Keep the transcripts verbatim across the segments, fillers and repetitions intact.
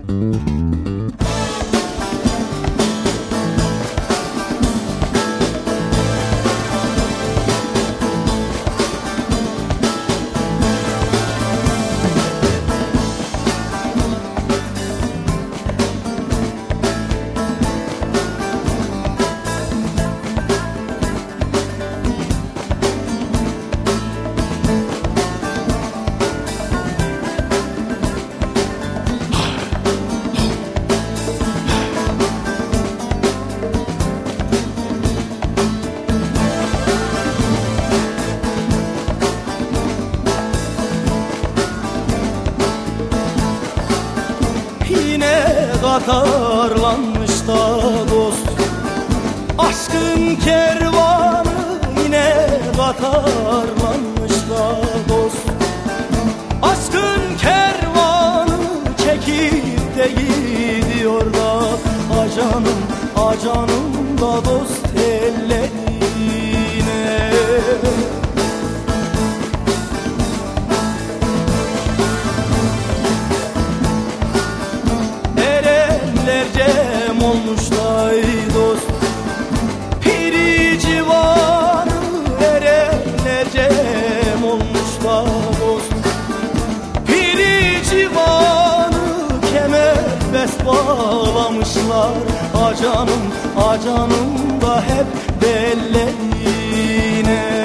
Katarlanmış da dost, aşkın kervanı yine katarlanmış da dost. Aşkın kervanı çekip de gidiyor da acanım, acanım da dost ellerine. Cem olmuş da dost, piri civanı erenler cem olmuş da dost. Piri civanı kemer bes bağlamışlar, acanım, acanım da hep bellerine.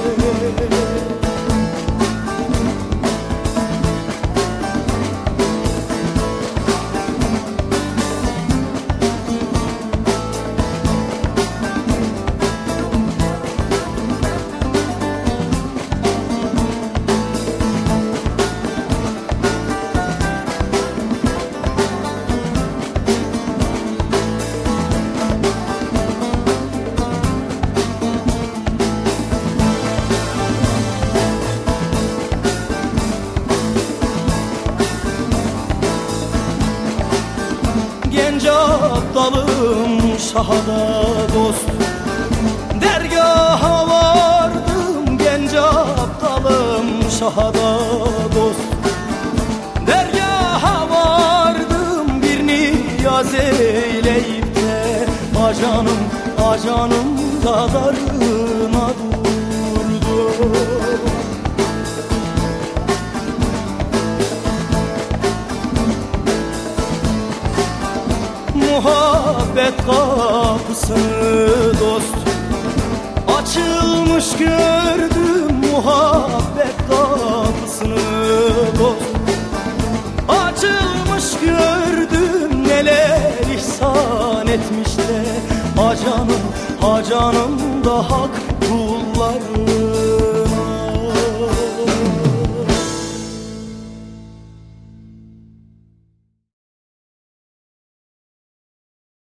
Genç aptalım şahada dost, dergaha vardım. Genç aptalım şahada dost, dergaha vardım. Bir niyaz eyleyip de acanım, acanım kadarına durdu. Muhabbet kapısını dost açılmış gördüm, muhabbet kapısını dost açılmış gördüm. Neler ihsan etmiş de acanım, acanım da hak kulları.